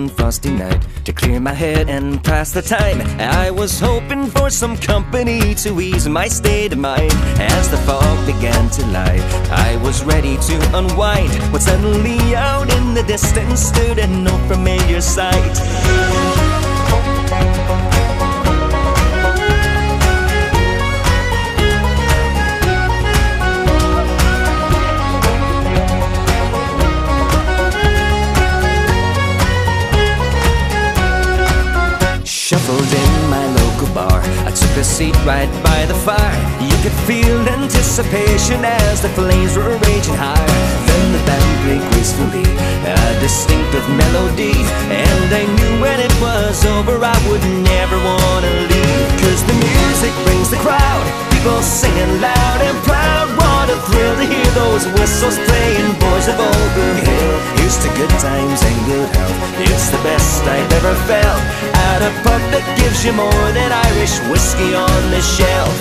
one frosty night to clear my head and pass the time. I was hoping for some company to ease my state of mind. As the fog began to lie, I was ready to unwind, when suddenly out in the distance stood a no familiar sight. Shuffled in my local bar, I took a seat right by the fire. You could feel anticipation as the flames were raging higher. Then the band played gracefully a distinctive melody, and I knew when it was over I would never want to leave. Cause the music brings the crowd, people singing loud and proud. What a thrill to hear those whistles playing, boys of Old Broom Hill. Here's to good times and good health, it's the best I've ever felt. At a pub that gives you more than Irish whiskey on the shelf.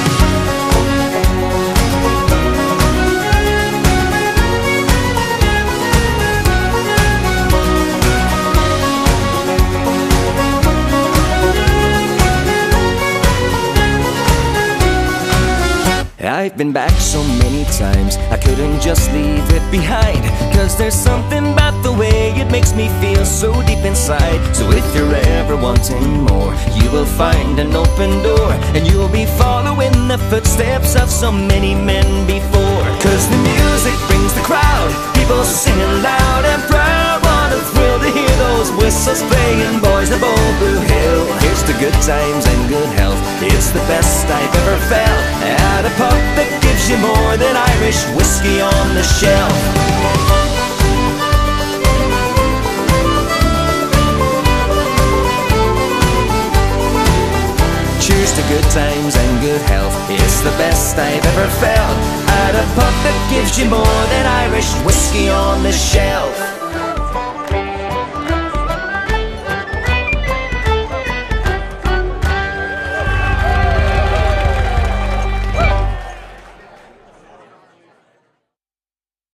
I've been back so many times, I couldn't just leave it behind. Cause there's something about the way it makes me feel so deep inside. So if you're ever wanting more, you will find an open door, and you'll be following the footsteps of so many men before. Cause the music brings the crowd, people singing loud and proud. What a thrill to hear those whistles playing, boys of Old Blue Hill. Here's to good times and good health, it's the best I've ever felt. At a pub that gives you more than Irish whiskey on the shelf. Cheers to good times and good health, it's the best I've ever felt. At a pub that gives you more than Irish whiskey on the shelf.